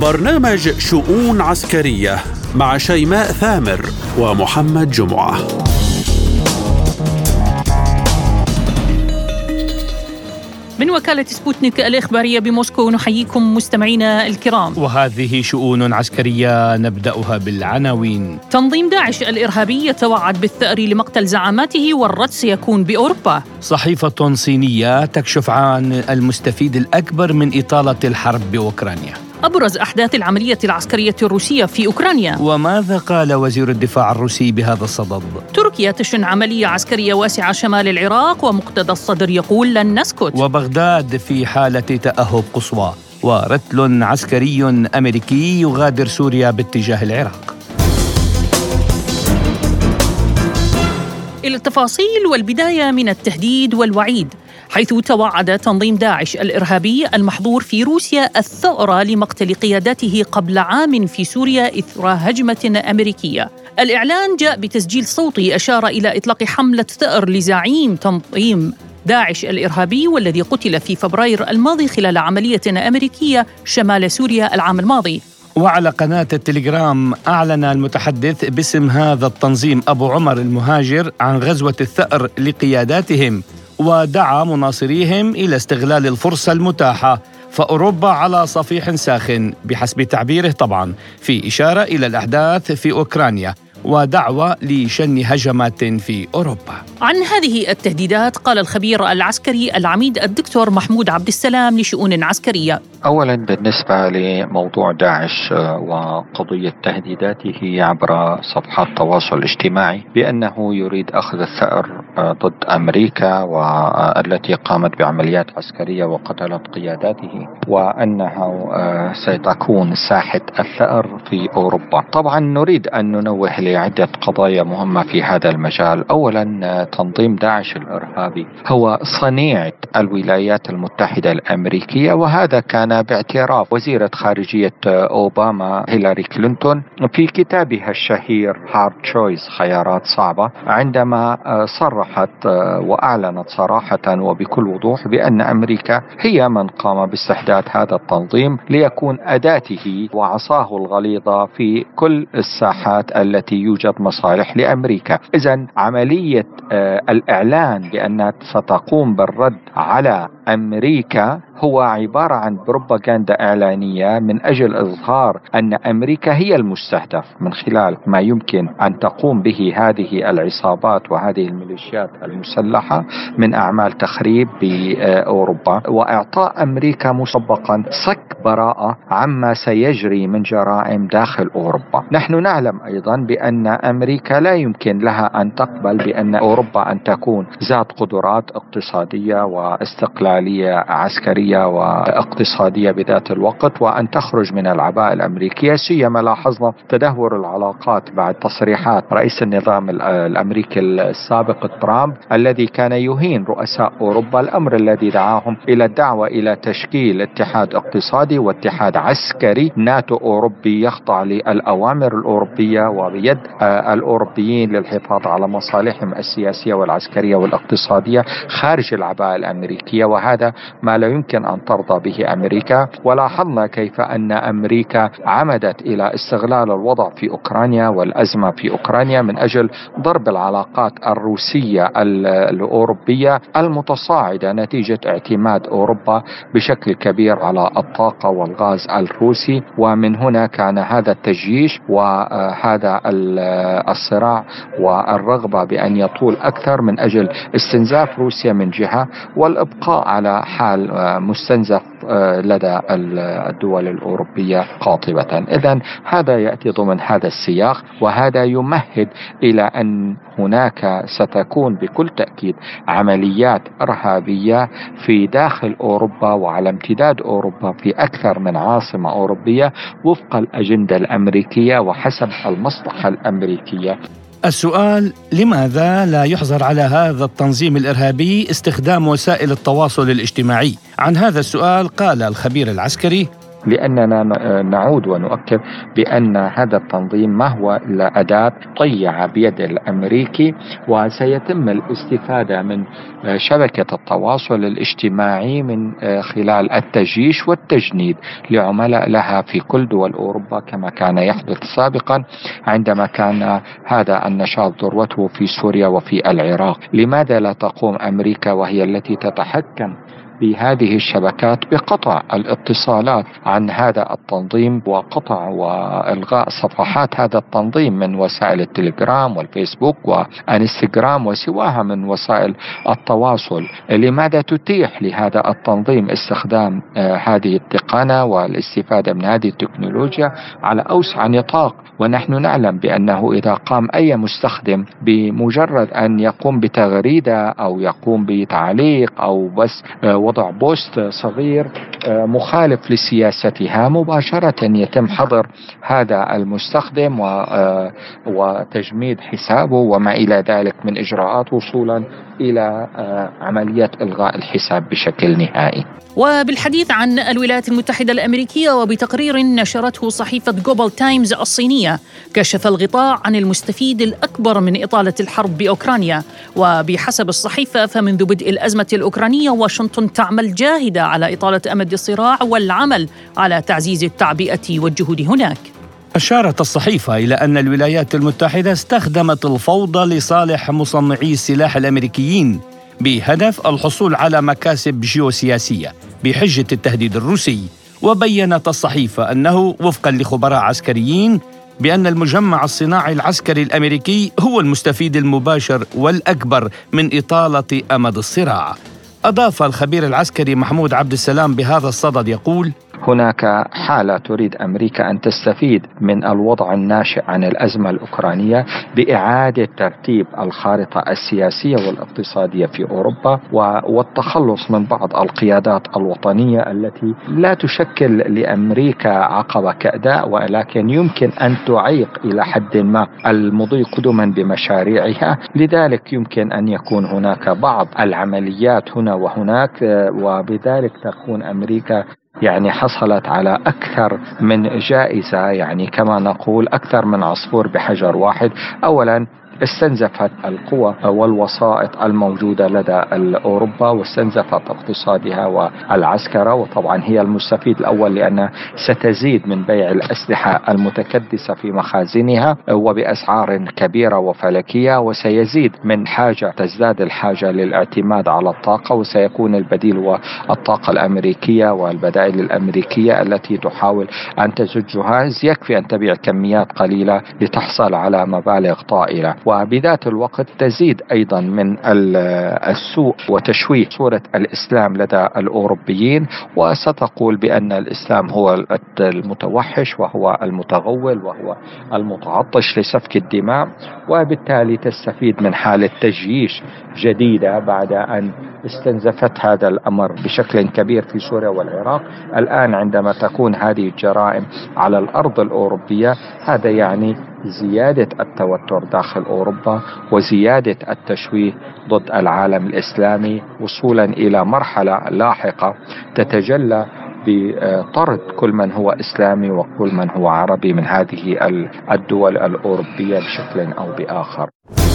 برنامج شؤون عسكرية مع شيماء ثامر ومحمد جمعة. من وكالة سبوتنيك الإخبارية بموسكو نحييكم مستمعينا الكرام، وهذه شؤون عسكرية نبدأها بالعناوين. تنظيم داعش الإرهابي يتوعد بالثأر لمقتل زعاماته والرد سيكون بأوروبا. صحيفة صينية تكشف عن المستفيد الأكبر من إطالة الحرب بأوكرانيا. أبرز أحداث العملية العسكرية الروسية في أوكرانيا. وماذا قال وزير الدفاع الروسي بهذا الصدد؟ تركيا تشن عملية عسكرية واسعة شمال العراق ومقتدى الصدر يقول لن نسكت. وبغداد في حالة تأهب قصوى، ورتل عسكري أمريكي يغادر سوريا باتجاه العراق. إلى التفاصيل، والبداية من التهديد والوعيد، حيث توعد تنظيم داعش الإرهابي المحظور في روسيا الثأر لمقتل قيادته قبل عام في سوريا إثر هجمة أمريكية. الإعلان جاء بتسجيل صوتي أشار إلى إطلاق حملة ثأر لزعيم تنظيم داعش الإرهابي والذي قتل في فبراير الماضي خلال عملية أمريكية شمال سوريا العام الماضي. وعلى قناة التليجرام أعلن المتحدث باسم هذا التنظيم أبو عمر المهاجر عن غزوة الثأر لقياداتهم، ودعا مناصريهم إلى استغلال الفرصة المتاحة، فأوروبا على صفيح ساخن بحسب تعبيره طبعا، في إشارة إلى الأحداث في أوكرانيا ودعوة لشن هجمات في أوروبا. عن هذه التهديدات قال الخبير العسكري العميد الدكتور محمود عبد السلام لشؤون عسكرية. أولا بالنسبة لموضوع داعش وقضية تهديداته عبر صفحات التواصل الاجتماعي بأنه يريد أخذ الثأر ضد أمريكا والتي قامت بعمليات عسكرية وقتلت قياداته، وأنه ستكون ساحة الثأر في أوروبا. طبعا نريد أن ننوه لعدة قضايا مهمة في هذا المجال. أولا تنظيم داعش الإرهابي هو صنيعة الولايات المتحدة الأمريكية، وهذا كان باعتراف وزيرة خارجية أوباما هيلاري كلينتون في كتابها الشهير هارد تشويس، خيارات صعبة، عندما صرحت وأعلنت صراحة وبكل وضوح بأن أمريكا هي من قام باستحداث هذا التنظيم ليكون أداته وعصاه الغليظة في كل الساحات التي يوجد مصالح لأمريكا. إذن عملية الإعلان بأنها ستقوم بالرد على أمريكا هو عبارة عن بروباغندا إعلانية من أجل إظهار أن أمريكا هي المستهدف من خلال ما يمكن أن تقوم به هذه العصابات وهذه الميليشيات المسلحة من أعمال تخريب بأوروبا، وإعطاء أمريكا مسبقا صك براءة عما سيجري من جرائم داخل أوروبا. نحن نعلم أيضا بأن أمريكا لا يمكن لها أن تقبل بأن أوروبا أن تكون ذات قدرات اقتصادية واستقلالية عسكرية واقتصادية بذات الوقت، وأن تخرج من العباءة الأمريكية، سيما لاحظنا تدهور العلاقات بعد تصريحات رئيس النظام الأمريكي السابق ترامب الذي كان يهين رؤساء أوروبا، الأمر الذي دعاهم إلى الدعوة إلى تشكيل اتحاد اقتصادي واتحاد عسكري ناتو أوروبي يخضع للأوامر الأوروبية وبيد الأوروبيين للحفاظ على مصالحهم السياسية والعسكرية والاقتصادية خارج العباءة الأمريكية، وهذا ما لا يمكن أن ترضى به أمريكا. ولاحظنا كيف أن أمريكا عمدت إلى استغلال الوضع في أوكرانيا والأزمة في أوكرانيا من أجل ضرب العلاقات الروسية الأوروبية المتصاعدة نتيجة اعتماد أوروبا بشكل كبير على الطاقة والغاز الروسي. ومن هنا كان هذا التجيش وهذا الصراع والرغبة بأن يطول أكثر من أجل استنزاف روسيا من جهة والإبقاء على حال مستنزف لدى الدول الأوروبية قاطبة. إذن هذا يأتي ضمن هذا السياق، وهذا يمهد إلى أن هناك ستكون بكل تأكيد عمليات إرهابية في داخل أوروبا وعلى امتداد أوروبا في أكثر من عاصمة أوروبية وفق الأجندة الأمريكية وحسب المصلحة الأمريكية. السؤال: لماذا لا يحظر على هذا التنظيم الإرهابي استخدام وسائل التواصل الاجتماعي؟ عن هذا السؤال قال الخبير العسكري: لأننا نعود ونؤكد بأن هذا التنظيم ما هو إلا أداة طيعة بيد الأمريكي، وسيتم الاستفادة من شبكة التواصل الاجتماعي من خلال التجيش والتجنيد لعملاء لها في كل دول أوروبا، كما كان يحدث سابقا عندما كان هذا النشاط ذروته في سوريا وفي العراق. لماذا لا تقوم أمريكا وهي التي تتحكم بهذه الشبكات بقطع الاتصالات عن هذا التنظيم وقطع وإلغاء صفحات هذا التنظيم من وسائل التليجرام والفيسبوك والانستغرام وسواها من وسائل التواصل؟ لماذا تتيح لهذا التنظيم استخدام هذه التقنية والاستفادة من هذه التكنولوجيا على أوسع نطاق، ونحن نعلم بأنه إذا قام أي مستخدم بمجرد أن يقوم بتغريدة أو يقوم بتعليق أو بس وضع بوست صغير مخالف لسياستها، مباشرة يتم حظر هذا المستخدم وتجميد حسابه وما إلى ذلك من إجراءات وصولا إلى عملية إلغاء الحساب بشكل نهائي. وبالحديث عن الولايات المتحدة الأمريكية وبتقرير نشرته صحيفة جلوبال تايمز الصينية، كشف الغطاء عن المستفيد الأكبر من إطالة الحرب بأوكرانيا. وبحسب الصحيفة فمنذ بدء الأزمة الأوكرانية واشنطن تعمل جاهدة على إطالة أمد الصراع والعمل على تعزيز التعبئة والجهود هناك. أشارت الصحيفة إلى أن الولايات المتحدة استخدمت الفوضى لصالح مصنعي السلاح الأمريكيين بهدف الحصول على مكاسب جيوسياسية بحجة التهديد الروسي. وبيّنت الصحيفة أنه وفقاً لخبراء عسكريين بأن المجمع الصناعي العسكري الأمريكي هو المستفيد المباشر والأكبر من إطالة أمد الصراع. أضاف الخبير العسكري محمود عبد السلام بهذا الصدد يقول: هناك حالة تريد أمريكا أن تستفيد من الوضع الناشئ عن الأزمة الأوكرانية بإعادة ترتيب الخارطة السياسية والاقتصادية في أوروبا والتخلص من بعض القيادات الوطنية التي لا تشكل لأمريكا عقبة كأداء، ولكن يمكن أن تعيق إلى حد ما المضي قدما بمشاريعها. لذلك يمكن أن يكون هناك بعض العمليات هنا وهناك، وبذلك تكون أمريكا حصلت على أكثر من جائزة، كما نقول أكثر من عصفور بحجر واحد. أولا استنزفت القوى والوسائط الموجودة لدى أوروبا واستنزفت اقتصادها والعسكرة، وطبعا هي المستفيد الأول لأنها ستزيد من بيع الأسلحة المتكدسة في مخازنها وبأسعار كبيرة وفلكية، وسيزيد من تزداد الحاجة للاعتماد على الطاقة، وسيكون البديل هو الطاقة الأمريكية والبدائل الأمريكية التي تحاول أن تزجها. يكفي أن تبيع كميات قليلة لتحصل على مبالغ طائلة، وبذات الوقت تزيد أيضا من السوء وتشويه صورة الإسلام لدى الأوروبيين، وستقول بأن الإسلام هو المتوحش وهو المتغول وهو المتعطش لسفك الدماء، وبالتالي تستفيد من حالة تجييش جديدة بعد أن استنزفت هذا الأمر بشكل كبير في سوريا والعراق. الآن عندما تكون هذه الجرائم على الأرض الأوروبية، هذا زيادة التوتر داخل أوروبا وزيادة التشويه ضد العالم الإسلامي، وصولا إلى مرحلة لاحقة تتجلى بطرد كل من هو إسلامي وكل من هو عربي من هذه الدول الأوروبية بشكل أو بآخر.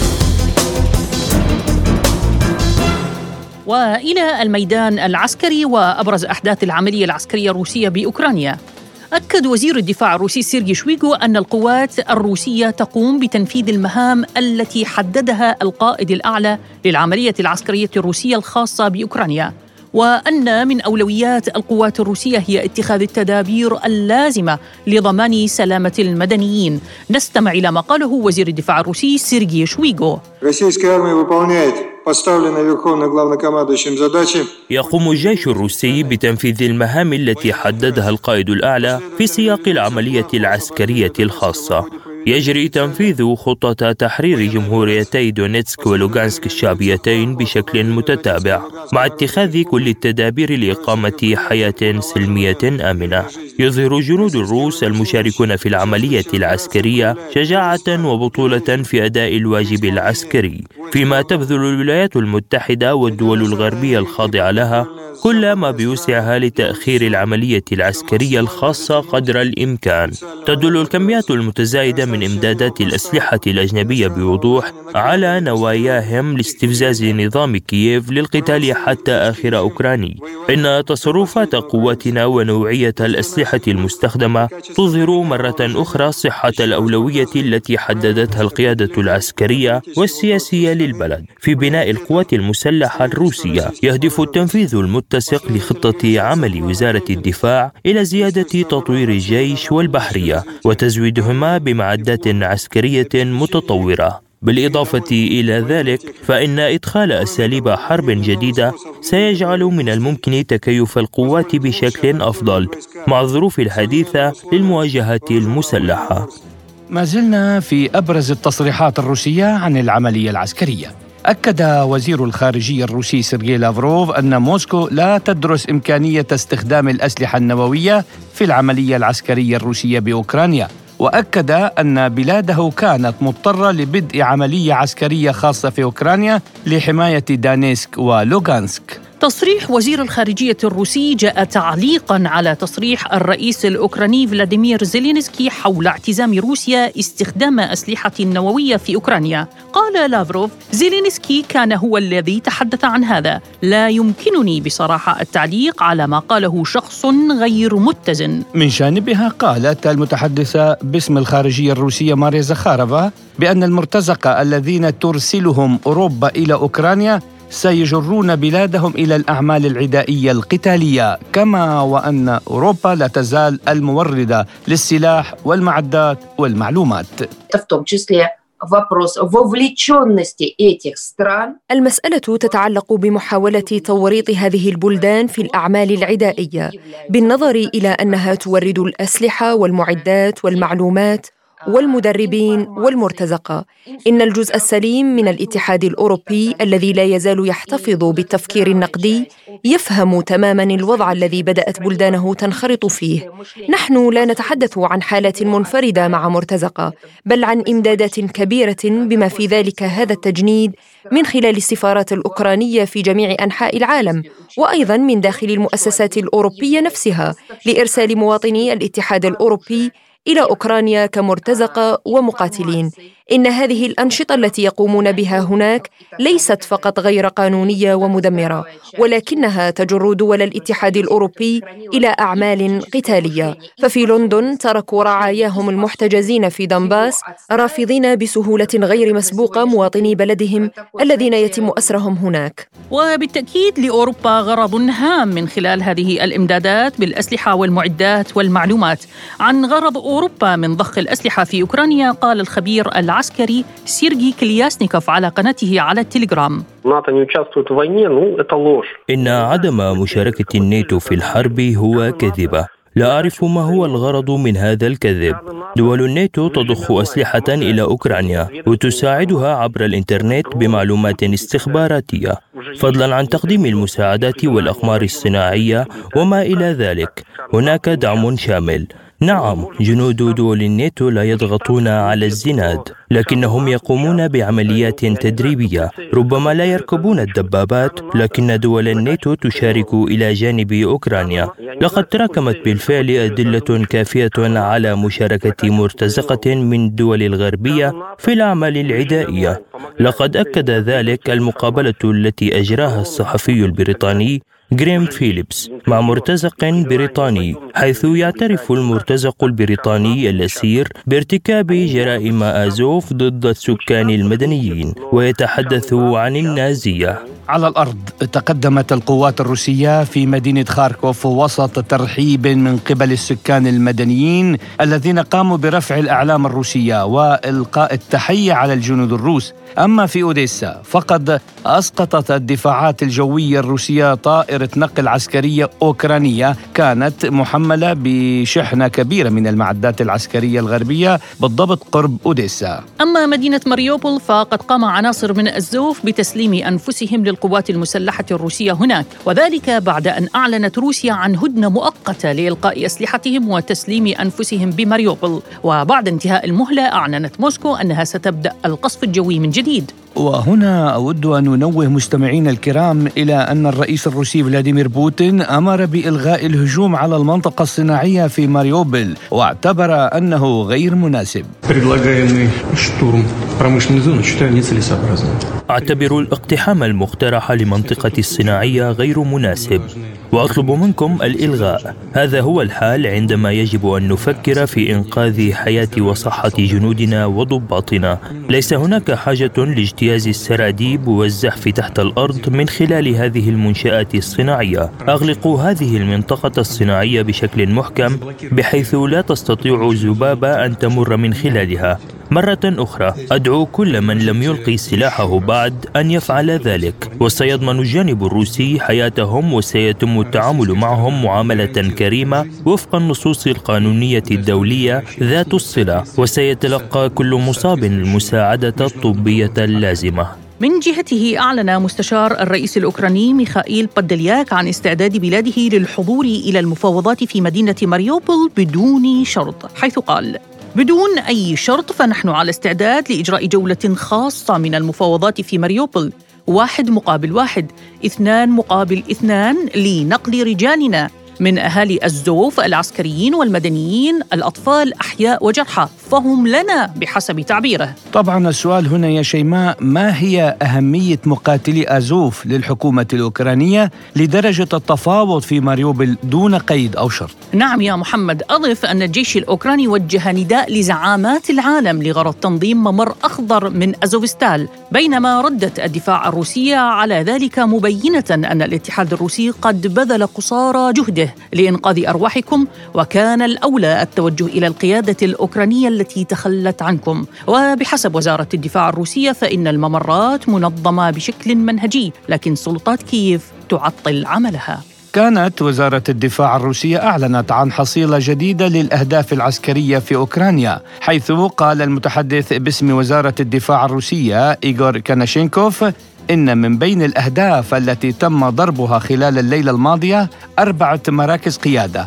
وإلى الميدان العسكري وأبرز أحداث العملية العسكرية الروسية بأوكرانيا. أكد وزير الدفاع الروسي سيرجي شويغو أن القوات الروسية تقوم بتنفيذ المهام التي حددها القائد الأعلى للعملية العسكرية الروسية الخاصة بأوكرانيا، وأن من أولويات القوات الروسية هي اتخاذ التدابير اللازمة لضمان سلامة المدنيين. نستمع إلى ما قاله وزير الدفاع الروسي سيرجي شويغو. يقوم الجيش الروسي بتنفيذ المهام التي حددها القائد الأعلى في سياق العملية العسكرية الخاصة، يجري تنفيذ خطة تحرير جمهوريتي دونيتسك ولوغانسك الشعبيتين بشكل متتابع مع اتخاذ كل التدابير لإقامة حياة سلمية آمنة. يظهر جنود الروس المشاركون في العملية العسكرية شجاعة وبطولة في أداء الواجب العسكري، فيما تبذل الولايات المتحدة والدول الغربية الخاضعة لها كل ما بوسعها لتأخير العملية العسكرية الخاصة قدر الإمكان. تدل الكميات المتزايدة من إمدادات الأسلحة الأجنبية بوضوح على نواياهم لاستفزاز نظام كييف للقتال حتى آخر أوكراني. إن تصرفات قواتنا ونوعية الأسلحة المستخدمة تظهر مرة أخرى صحة الأولوية التي حددتها القيادة العسكرية والسياسية للبلد في بناء القوات المسلحة الروسية. يهدف التنفيذ المتسق لخطة عمل وزارة الدفاع إلى زيادة تطوير الجيش والبحرية وتزويدهما بمعدات عسكرية متطورة. بالإضافة إلى ذلك فإن إدخال أساليب حرب جديدة سيجعل من الممكن تكيف القوات بشكل أفضل مع الظروف الحديثة للمواجهة المسلحة. ما زلنا في أبرز التصريحات الروسية عن العملية العسكرية. أكد وزير الخارجية الروسي سيرجي لافروف أن موسكو لا تدرس إمكانية استخدام الأسلحة النووية في العملية العسكرية الروسية بأوكرانيا، وأكد أن بلاده كانت مضطرة لبدء عملية عسكرية خاصة في أوكرانيا لحماية دانيسك ولوغانسك. تصريح وزير الخارجية الروسي جاء تعليقاً على تصريح الرئيس الأوكراني فلاديمير زيلينسكي حول اعتزام روسيا استخدام أسلحة نووية في أوكرانيا. قال لافروف: زيلينسكي كان هو الذي تحدث عن هذا، لا يمكنني بصراحة التعليق على ما قاله شخص غير متزن. من جانبها قالت المتحدثة باسم الخارجية الروسية ماريا زخارفا بأن المرتزقة الذين ترسلهم أوروبا إلى أوكرانيا سيجرون بلادهم إلى الأعمال العدائية القتالية، كما وأن أوروبا لا تزال الموردة للسلاح والمعدات والمعلومات. المسألة تتعلق بمحاولة توريط هذه البلدان في الأعمال العدائية بالنظر إلى أنها تورد الأسلحة والمعدات والمعلومات والمدربين والمرتزقة. إن الجزء السليم من الاتحاد الأوروبي الذي لا يزال يحتفظ بالتفكير النقدي يفهم تماماً الوضع الذي بدأت بلدانه تنخرط فيه. نحن لا نتحدث عن حالة منفردة مع مرتزقة، بل عن إمدادات كبيرة بما في ذلك هذا التجنيد من خلال السفارات الأوكرانية في جميع أنحاء العالم، وأيضاً من داخل المؤسسات الأوروبية نفسها لإرسال مواطني الاتحاد الأوروبي إلى أوكرانيا كمرتزقة ومقاتلين. إن هذه الأنشطة التي يقومون بها هناك ليست فقط غير قانونية ومدمرة، ولكنها تجر دول الاتحاد الأوروبي إلى أعمال قتالية. ففي لندن تركوا رعاياهم المحتجزين في دنباس رافضين بسهولة غير مسبوقة مواطني بلدهم الذين يتم أسرهم هناك. وبالتأكيد لأوروبا غرض هام من خلال هذه الإمدادات بالأسلحة والمعدات والمعلومات. عن غرض أوروبا من ضخ الأسلحة في أوكرانيا قال الخبير العسكري سيرجي كلياسنيكوف على قناته على التليجرام: إن عدم مشاركة الناتو في الحرب هو كذبة. لا أعرف ما هو الغرض من هذا الكذب. دول الناتو تضخ أسلحة إلى أوكرانيا وتساعدها عبر الإنترنت بمعلومات استخباراتية، فضلا عن تقديم المساعدات والأقمار الصناعية وما إلى ذلك. هناك دعم شامل. نعم، جنود دول الناتو لا يضغطون على الزناد، لكنهم يقومون بعمليات تدريبية. ربما لا يركبون الدبابات، لكن دول الناتو تشارك إلى جانب أوكرانيا. لقد تراكمت بالفعل أدلة كافية على مشاركة مرتزقة من الدول الغربية في الأعمال العدائية. لقد أكد ذلك المقابلة التي أجراها الصحفي البريطاني غريم فيليبس مع مرتزق بريطاني، حيث يعترف المرتزق البريطاني الأسير بارتكاب جرائم آزوف ضد السكان المدنيين ويتحدث عن النازية. على الأرض تقدمت القوات الروسية في مدينة خاركوف وسط ترحيب من قبل السكان المدنيين الذين قاموا برفع الأعلام الروسية وإلقاء التحية على الجنود الروس. أما في أوديسا فقد أسقطت الدفاعات الجوية الروسية طائرة طائرة نقل عسكرية أوكرانية كانت محملة بشحنة كبيرة من المعدات العسكرية الغربية بالضبط قرب أوديسا. أما مدينة ماريوبول فقد قام عناصر من أزوف بتسليم أنفسهم للقوات المسلحة الروسية هناك، وذلك بعد أن أعلنت روسيا عن هدنة مؤقتة لإلقاء أسلحتهم وتسليم أنفسهم بماريوبول. وبعد انتهاء المهلة أعلنت موسكو أنها ستبدأ القصف الجوي من جديد. وهنا أود أن ننوه مستمعين الكرام إلى أن الرئيس الروسي فلاديمير بوتين أمر بإلغاء الهجوم على المنطقة الصناعية في ماريوبول واعتبر أنه غير مناسب. أعتبر الاقتحام المقترح لمنطقة الصناعية غير مناسب وأطلب منكم الإلغاء. هذا هو الحال عندما يجب أن نفكر في إنقاذ حياة وصحة جنودنا وضباطنا. ليس هناك حاجة لاجتياز السراديب والزحف تحت الأرض من خلال هذه المنشآت الصناعية. أغلقوا هذه المنطقة الصناعية بشكل محكم بحيث لا تستطيع الذبابة أن تمر من خلالها. مرة أخرى أدعو كل من لم يلقي سلاحه بعد أن يفعل ذلك، وسيضمن الجانب الروسي حياتهم وسيتم التعامل معهم معاملة كريمة وفق النصوص القانونية الدولية ذات الصلة، وسيتلقى كل مصاب المساعدة الطبية اللازمة. من جهته أعلن مستشار الرئيس الأوكراني ميخائيل بادلياك عن استعداد بلاده للحضور إلى المفاوضات في مدينة ماريوبول بدون شرط، حيث قال: بدون أي شرط فنحن على استعداد لإجراء جولة خاصة من المفاوضات في ماريوبول، 1 مقابل 1، 2 مقابل 2، لنقل رجالنا من أهالي أزوف العسكريين والمدنيين، الأطفال أحياء وجرحى، فهم لنا بحسب تعبيره. طبعا السؤال هنا يا شيماء، ما هي أهمية مقاتلي أزوف للحكومة الأوكرانية لدرجة التفاوض في ماريوبول دون قيد أو شرط؟ نعم يا محمد، أضف أن الجيش الأوكراني وجه نداء لزعامات العالم لغرض تنظيم ممر أخضر من أزوفستال، بينما ردت الدفاع الروسية على ذلك مبينة أن الاتحاد الروسي قد بذل قصارى جهده لإنقاذ أرواحكم، وكان الأولى التوجه إلى القيادة الأوكرانية التي تخلت عنكم. وبحسب وزارة الدفاع الروسية فإن الممرات منظمة بشكل منهجي، لكن سلطات كييف تعطل عملها. كانت وزارة الدفاع الروسية أعلنت عن حصيلة جديدة للأهداف العسكرية في أوكرانيا، حيث قال المتحدث باسم وزارة الدفاع الروسية إيغور كاناشينكوف إن من بين الأهداف التي تم ضربها خلال الليلة الماضية 4 مراكز قيادة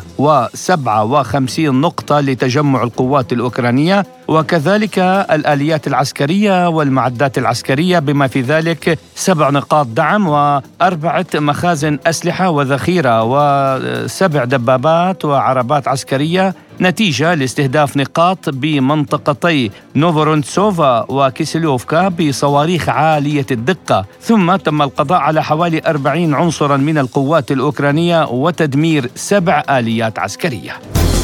و57 نقطة لتجمع القوات الأوكرانية، وكذلك الآليات العسكرية والمعدات العسكرية، بما في ذلك 7 نقاط دعم و4 مخازن أسلحة وذخيرة و7 دبابات وعربات عسكرية، نتيجة لاستهداف نقاط بمنطقتي نوفورونتسوفا وكيسيلوفكا بصواريخ عالية الدقة. ثم تم القضاء على حوالي 40 عنصرا من القوات الأوكرانية وتدمير 7 آليات عسكرية.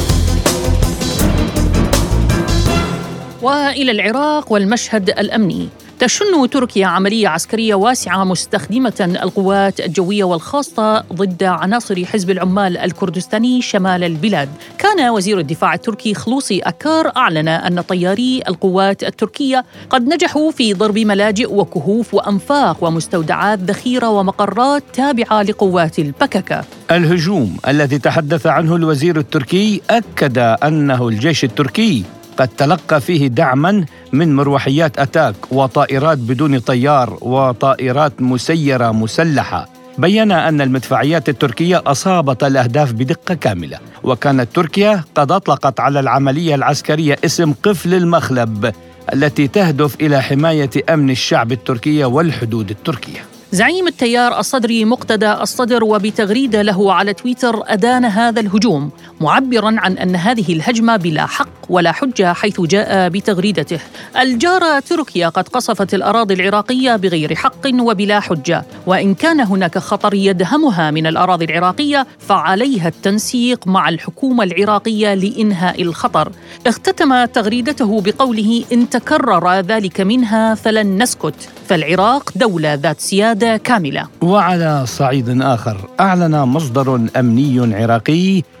وإلى العراق والمشهد الأمني. تشن تركيا عملية عسكرية واسعة مستخدمة القوات الجوية والخاصة ضد عناصر حزب العمال الكردستاني شمال البلاد. كان وزير الدفاع التركي خلوصي أكار أعلن أن طياري القوات التركية قد نجحوا في ضرب ملاجئ وكهوف وأنفاق ومستودعات ذخيرة ومقرات تابعة لقوات البككة. الهجوم الذي تحدث عنه الوزير التركي أكد أنه الجيش التركي قد تلقى فيه دعما من مروحيات أتاك وطائرات بدون طيار وطائرات مسيرة مسلحة. بيّن أن المدفعيات التركية أصابت الأهداف بدقة كاملة، وكانت تركيا قد أطلقت على العملية العسكرية اسم قفل المخلب التي تهدف إلى حماية أمن الشعب التركي والحدود التركية. زعيم التيار الصدري مقتدى الصدر وبتغريدة له على تويتر أدان هذا الهجوم، معبراً عن أن هذه الهجمة بلا حق ولا حجة، حيث جاء بتغريدته: الجارة تركيا قد قصفت الأراضي العراقية بغير حق وبلا حجة، وإن كان هناك خطر يدهمها من الأراضي العراقية فعليها التنسيق مع الحكومة العراقية لإنهاء الخطر. اختتم تغريدته بقوله: إن تكرر ذلك منها فلن نسكت، فالعراق دولة ذات سيادة كاملة. وعلى صعيد آخر، أعلن مصدر أمني عراقي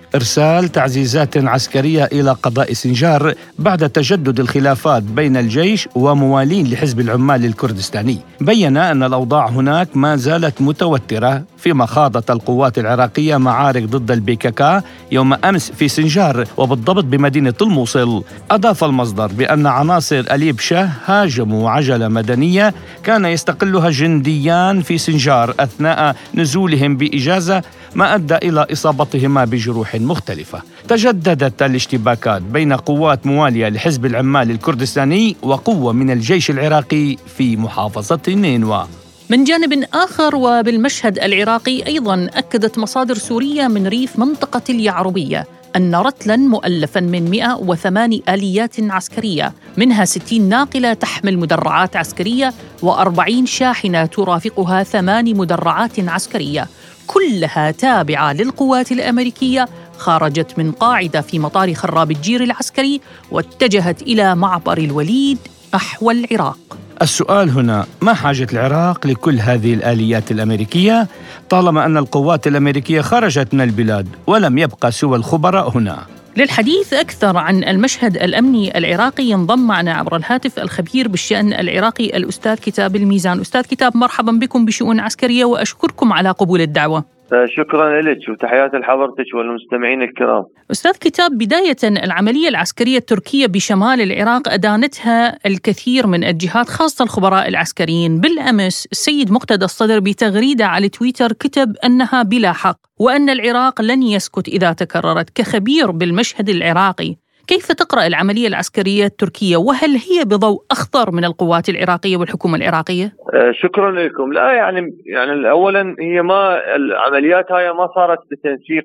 إرسال تعزيزات عسكرية إلى قضاء سنجار بعد تجدد الخلافات بين الجيش وموالين لحزب العمال الكردستاني. بيّن أن الأوضاع هناك ما زالت متوترة، فيما خاضت القوات العراقية معارك ضد البيككا يوم أمس في سنجار وبالضبط بمدينة الموصل. أضاف المصدر بأن عناصر أليب شاه هاجموا عجلة مدنية كان يستقلها جنديان في سنجار أثناء نزولهم بإجازة، ما أدى إلى إصابتهما بجروح مختلفة. تجددت الاشتباكات بين قوات موالية لحزب العمال الكردستاني وقوة من الجيش العراقي في محافظة نينوى. من جانب آخر وبالمشهد العراقي أيضاً أكدت مصادر سورية من ريف منطقة اليعربية أن رتلاً مؤلفاً من 108 آليات عسكرية، منها 60 ناقلة تحمل مدرعات عسكرية و40 شاحنة ترافقها 8 مدرعات عسكرية، كلها تابعة للقوات الأمريكية، خرجت من قاعدة في مطار خراب الجير العسكري واتجهت إلى معبر الوليد نحو العراق. السؤال هنا: ما حاجة العراق لكل هذه الآليات الأمريكية طالما أن القوات الأمريكية خرجت من البلاد ولم يبقى سوى الخبراء هنا؟ للحديث أكثر عن المشهد الأمني العراقي ينضم معنا عبر الهاتف الخبير بالشأن العراقي الأستاذ كتاب الميزان. أستاذ كتاب، مرحبا بكم بشؤون عسكرية وأشكركم على قبول الدعوة. شكرا لك وتحياتي لحضرتك والمستمعين الكرام. أستاذ كتاب، بداية العملية العسكرية التركية بشمال العراق أدانتها الكثير من الجهات خاصة الخبراء العسكريين. بالأمس السيد مقتدى الصدر بتغريدة على تويتر كتب أنها بلا حق وأن العراق لن يسكت إذا تكررت. كخبير بالمشهد العراقي، كيف تقرأ العملية العسكرية التركية، وهل هي بضوء أخضر من القوات العراقية والحكومة العراقية؟ شكرا لكم. لا يعني أولا هي ما العمليات هاي ما صارت بتنسيق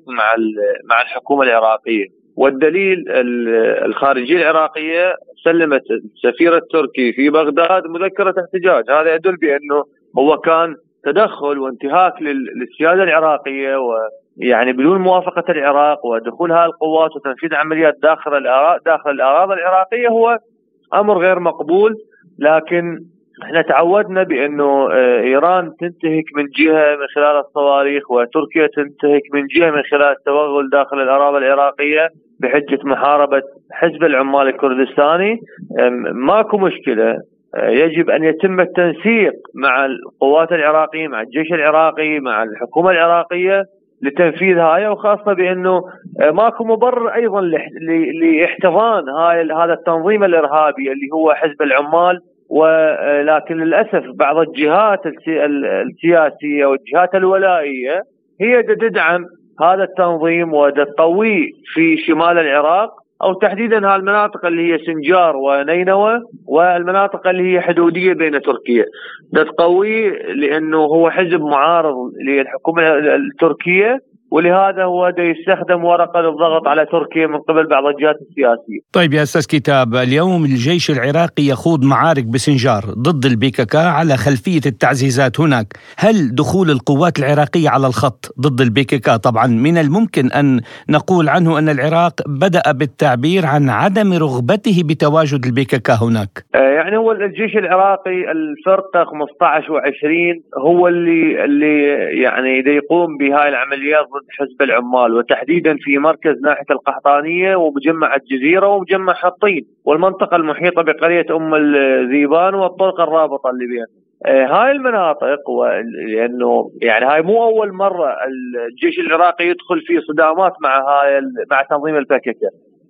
مع الحكومة العراقية، والدليل الخارجية العراقية سلمت السفير التركي في بغداد مذكرة احتجاج. هذا يدل بأنه هو كان تدخل وانتهاك للسيادة العراقية، ويعني بدون موافقة العراق ودخول هذه القوات وتنفيذ عمليات داخل الأراضي العراقية هو أمر غير مقبول. لكن احنا تعودنا بأنه إيران تنتهك من جهة من خلال الصواريخ، وتركيا تنتهك من جهة من خلال التوغل داخل الأراضي العراقية بحجة محاربة حزب العمال الكردستاني. ماكو مشكلة، يجب أن يتم التنسيق مع القوات العراقية، مع الجيش العراقي، مع الحكومة العراقية لتنفيذ هاي، وخاصة بأنه ماكو مبرر أيضا لاحتضان هذا التنظيم الإرهابي اللي هو حزب العمال. ولكن للأسف بعض الجهات السياسية والجهات الولائية هي تدعم هذا التنظيم وتقويه في شمال العراق، أو تحديدا هالمناطق اللي هي سنجار ونينوى والمناطق اللي هي حدودية بين تركيا، تقويه لأنه هو حزب معارض للحكومة التركية، ولهذا هو يستخدم ورقة للضغط على تركيا من قبل بعض الجهات السياسية. طيب يا أستاذ كتاب، اليوم الجيش العراقي يخوض معارك بسنجار ضد البيككا على خلفية التعزيزات هناك. هل دخول القوات العراقية على الخط ضد البيككا طبعا من الممكن أن نقول عنه أن العراق بدأ بالتعبير عن عدم رغبته بتواجد البيككا هناك؟ يعني هو الجيش العراقي الفرقة 15 و20 هو اللي يعني يقوم بهاي العمليات ضد حزب العمال، وتحديدا في مركز ناحية القحطانية ومجمع الجزيرة ومجمع حطين والمنطقة المحيطة بقرية الذيبان والطرق الرابطة اللي بينها. هاي المناطق، لأنه يعني هاي مو أول مرة الجيش العراقي يدخل في صدامات مع تنظيم البككة،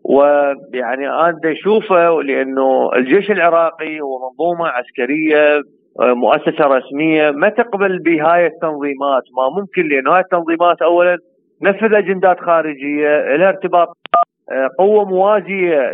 ويعني أنا أشوفه لأنه الجيش العراقي هو منظومة عسكرية مؤسسة رسمية ما تقبل بهاي التنظيمات. ما ممكن، لأن هاي التنظيمات أولا نفذ أجندات خارجية، لها ارتباط قوة موازية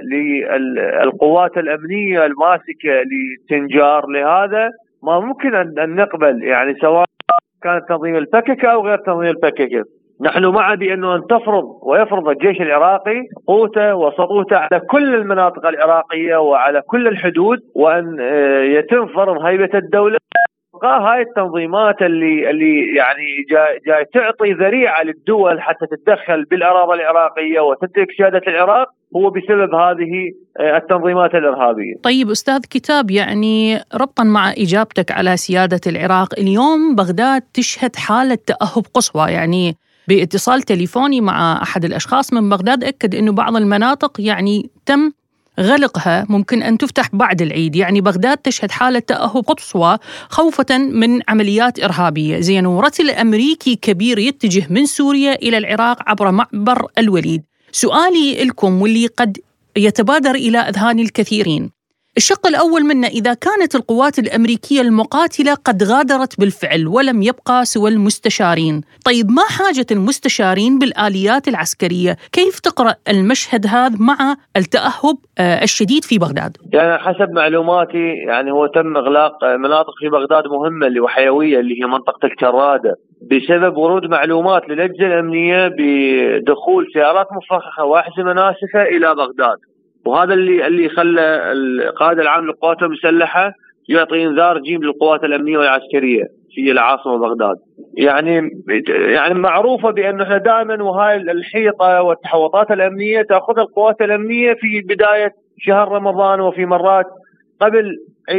للقوات الأمنية الماسكة لسنجار، لهذا ما ممكن أن نقبل يعني سواء كانت تنظيم البككة أو غير تنظيم البككة. نحن مع بأنه أن تفرض ويفرض الجيش العراقي قوته وسطوته على كل المناطق العراقية وعلى كل الحدود، وأن يتم فرض هيبة الدولة. هاي التنظيمات اللي يعني جاي تعطي ذريعة للدول حتى تتدخل بالأراضي العراقية وتترك سيادة العراق هو بسبب هذه التنظيمات الإرهابية. طيب أستاذ كتاب، يعني ربطا مع إجابتك على سيادة العراق، اليوم بغداد تشهد حالة تأهب قصوى، يعني باتصال تليفوني مع أحد الأشخاص من بغداد أكد أنه بعض المناطق يعني تم غلقها، ممكن أن تفتح بعد العيد. يعني بغداد تشهد حالة تأهب قصوى خوفة من عمليات إرهابية. زين، ورتل أمريكي كبير يتجه من سوريا إلى العراق عبر معبر الوليد. سؤالي لكم واللي قد يتبادر إلى أذهان الكثيرين، الشق الأول منه، إذا كانت القوات الأمريكية المقاتلة قد غادرت بالفعل ولم يبقى سوى المستشارين، طيب ما حاجة المستشارين بالآليات العسكرية؟ كيف تقرأ المشهد هذا مع التأهب الشديد في بغداد؟ يعني حسب معلوماتي يعني هو تم إغلاق مناطق في بغداد مهمة اللي وحيوية اللي هي منطقة الكرادة بسبب ورود معلومات للأجهزة الأمنية بدخول سيارات مفخخة وأحزمة ناسفة إلى بغداد، وهذا اللي خلى القائد العام للقوات المسلحة يعطي انذار جيم للقوات الأمنية والعسكرية في العاصمة بغداد. يعني معروفة بأنه احنا دائما وهاي الحيطة والتحوطات الأمنية تأخذ القوات الأمنية في بداية شهر رمضان وفي مرات قبل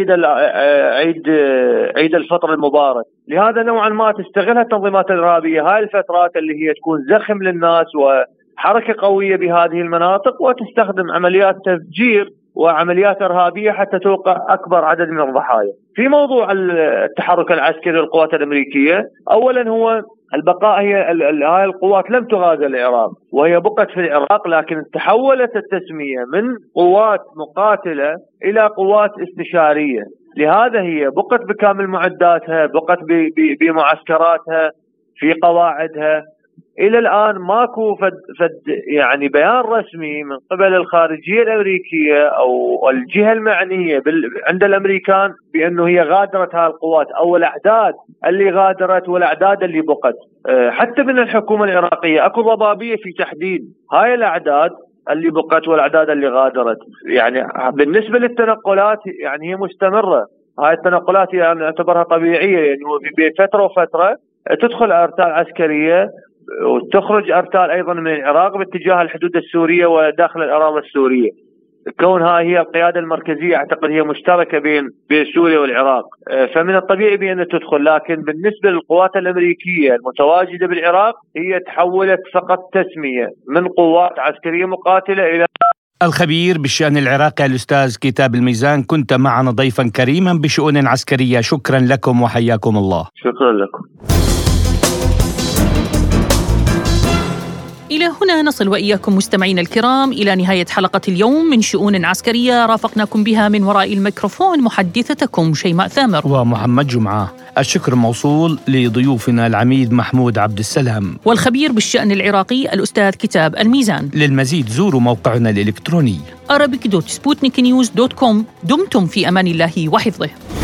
عيد الفطر المبارك، لهذا نوعا ما تستغلها التنظيمات الإرهابية هاي الفترات اللي هي تكون زخم للناس وحركة قوية بهذه المناطق، وتستخدم عمليات تفجير وعمليات إرهابية حتى توقع أكبر عدد من الضحايا. في موضوع التحرك العسكري للقوات الأمريكية، أولا هو البقاء، هاي القوات لم تغادر العراق وهي بقت في العراق، لكن تحولت التسمية من قوات مقاتلة إلى قوات استشارية. لهذا هي بقت بكامل معداتها، بقت بمعسكراتها في قواعدها. إلى الآن ماكو يعني بيان رسمي من قبل الخارجية الأمريكية أو الجهة المعنية عند الأمريكان بأنه هي غادرت هذه القوات أو الأعداد اللي غادرت والأعداد اللي بقت. حتى من الحكومة العراقية أكو ضبابية في تحديد هاي الأعداد اللي بقت والأعداد اللي غادرت. يعني بالنسبة للتنقلات يعني هي مستمرة، هاي التنقلات يعني أعتبرها طبيعية، يعني بفترة وفترة تدخل أرتال عسكرية وتخرج أرتال أيضا من العراق باتجاه الحدود السورية وداخل الأراضي السورية، كون هاي هي القيادة المركزية أعتقد هي مشتركة بين سوريا والعراق، فمن الطبيعي بأن تدخل. لكن بالنسبة للقوات الأمريكية المتواجدة بالعراق هي تحولت فقط تسمية من قوات عسكرية مقاتلة إلى الخبير بالشأن العراقي الأستاذ كتاب الميزان، كنت معنا ضيفا كريما بشؤون عسكرية. شكرا لكم وحياكم الله. شكرا لكم. إلى هنا نصل وإياكم مستمعين الكرام إلى نهاية حلقة اليوم من شؤون عسكرية، رافقناكم بها من وراء الميكروفون محدثتكم شيماء ثامر ومحمد جمعة. الشكر موصول لضيوفنا العميد محمود عبد السلام والخبير بالشأن العراقي الأستاذ كتاب الميزان. للمزيد زوروا موقعنا الإلكتروني arabic.sputniknews.com. دمتم في أمان الله وحفظه.